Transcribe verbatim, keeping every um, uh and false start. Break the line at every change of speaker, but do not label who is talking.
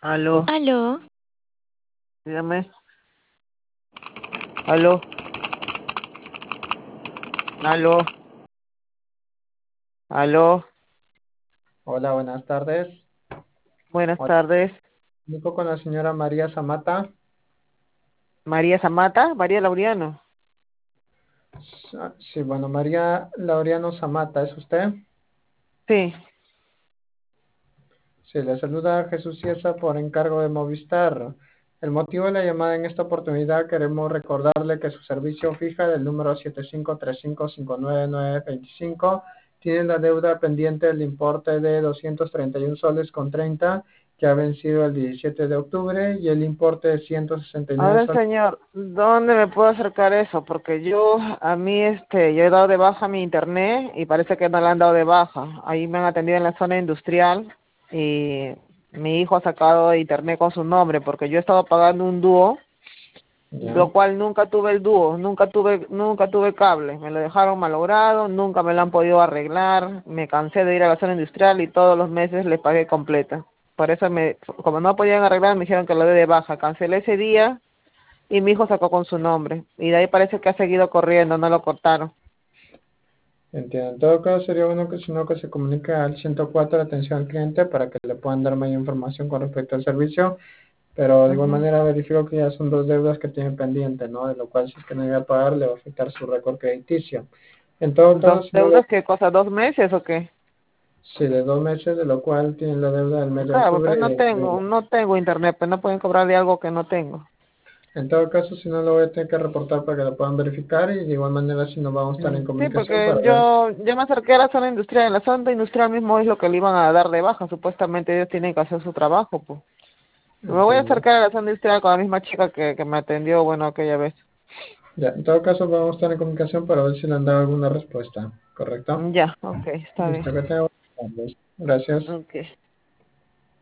Aló,
Aló,
dígame. Aló, aló, aló.
Hola, buenas tardes.
Buenas
Hola,
tardes.
comunico con la señora María Zamata.
María Zamata, María Laureano.
S- Sí, bueno, María Laureano Zamata, ¿es usted?
Sí,
Sí, le saluda Jesús Ciesa por encargo de Movistar. El motivo de la llamada en esta oportunidad queremos recordarle que su servicio fija del número siete cinco tres cinco cinco nueve nueve dos cinco tiene la deuda pendiente del importe de doscientos treinta y uno soles con treinta que ha vencido el diecisiete de octubre y el importe de ciento sesenta y nueve
ahora
soles.
señor, ¿dónde me puedo acercar eso? Porque yo, a mí, este, yo he dado de baja mi internet y parece que no la han dado de baja. Ahí me han atendido en la zona industrial y mi hijo ha sacado internet con su nombre porque yo he estado pagando un dúo, lo
Ya.
cual nunca tuve el dúo, nunca tuve, nunca tuve cable, me lo dejaron malogrado, nunca me lo han podido arreglar, me cansé de ir a la zona industrial y todos los meses les pagué completa. Por eso me, como no podían arreglar, me dijeron que lo dé de baja, cancelé ese día y mi hijo sacó con su nombre. Y de ahí parece que ha seguido corriendo, no lo cortaron.
Entiendo. En todo caso, sería bueno que si no que se comunique al ciento cuatro de atención al cliente para que le puedan dar mayor información con respecto al servicio, pero de igual
Ujú.
manera verifico que ya son dos deudas que tienen pendiente, ¿no? De lo cual si es que no llega a pagar le va a afectar su récord crediticio. En todo caso,
¿Dos
si no le,
deudas? ¿Qué cosa? ¿Dos meses o qué?
si de dos meses, de lo cual tiene la deuda del mes de
Claro,
octubre
pues
y
no
de
tengo,
noviembre.
no tengo internet, pues no pueden cobrar de algo que no tengo.
En todo caso, si no lo voy a tener que reportar para que lo puedan verificar y de igual manera si nos vamos a estar
Mm,
en
sí,
comunicación
porque
para ver.
yo, yo me acerqué a la zona industrial, en la zona industrial mismo es lo que le iban a dar de baja, supuestamente ellos tienen que hacer su trabajo, pues. Me voy a
Entiendo.
acercar a la zona industrial con la misma chica que, que me atendió, bueno, aquella vez.
Ya, en todo caso vamos a estar en comunicación para ver si le han dado alguna respuesta, ¿correcto?
Ya, ok, está bien.
Listo, que tenga buenas tardes. Gracias.
Ok.